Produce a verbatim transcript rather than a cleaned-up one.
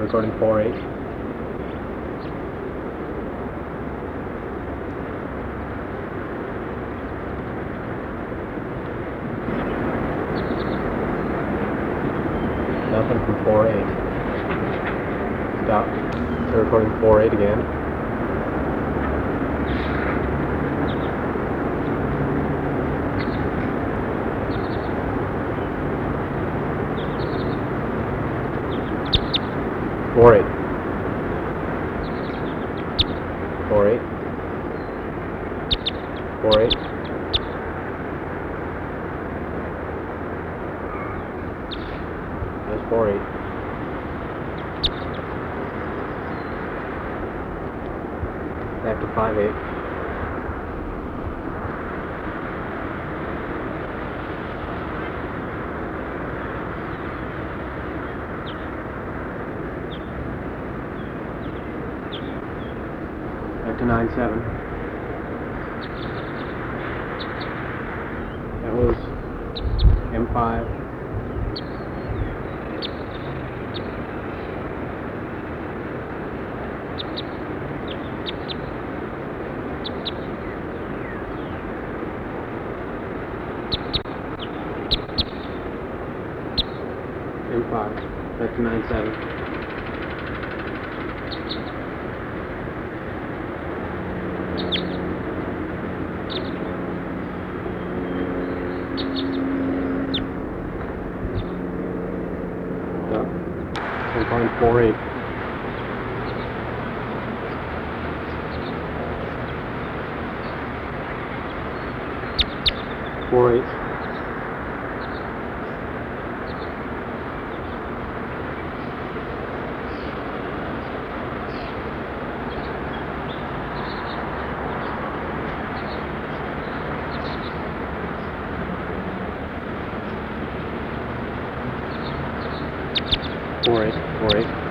recording four eight. Nothing from four eight. Stop. Start recording four eight again. Four eight. Four eight. Four eight. That's four eight. Back to five eight. Back to nine seven. That was M five. M five. Back to nine seven. one point four eight. Four eight. Four eight. Four eight.